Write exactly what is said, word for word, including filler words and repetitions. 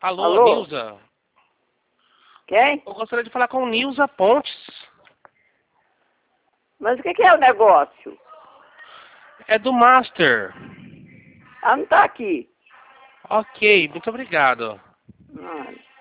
Alô, Alô? Nilza? Quem? Eu gostaria de falar com Nilza Pontes. Mas o que, que é o negócio? É do Master. Ela não tá aqui. Ok, muito obrigado. Ai.